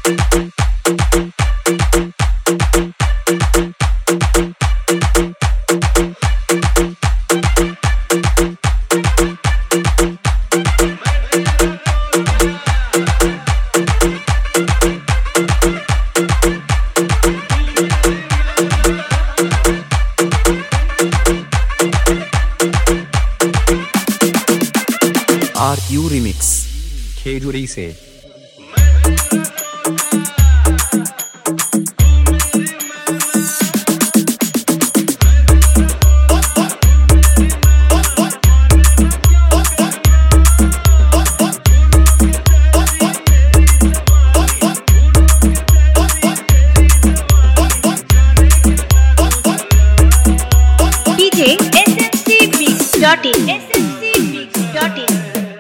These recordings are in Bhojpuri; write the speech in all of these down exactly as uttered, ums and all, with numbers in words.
आर यू रिमिक्स खेजूरी से। DJ S M C mix dot in S M C mix dot in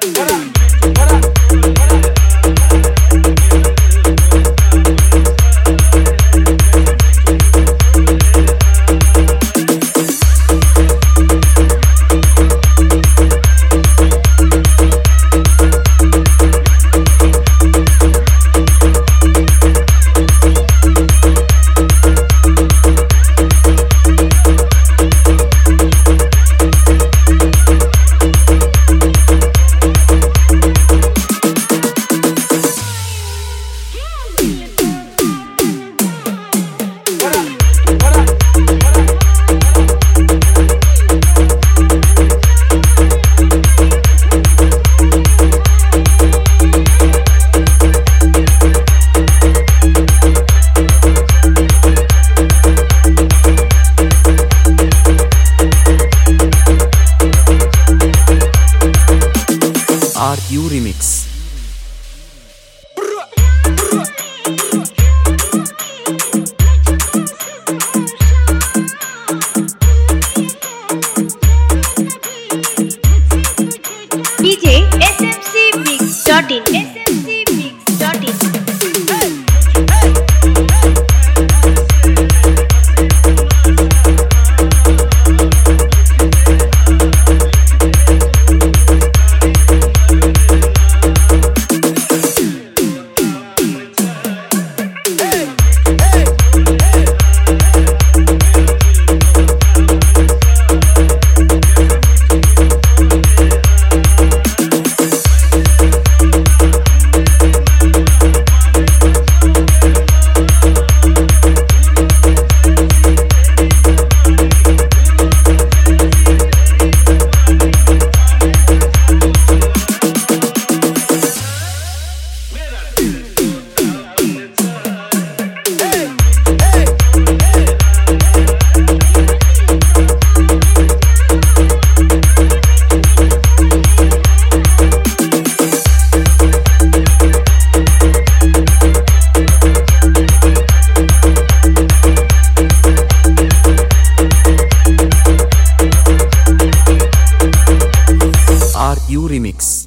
R U remix. DJ S M C mix dot in S M C mix dot in R U remix.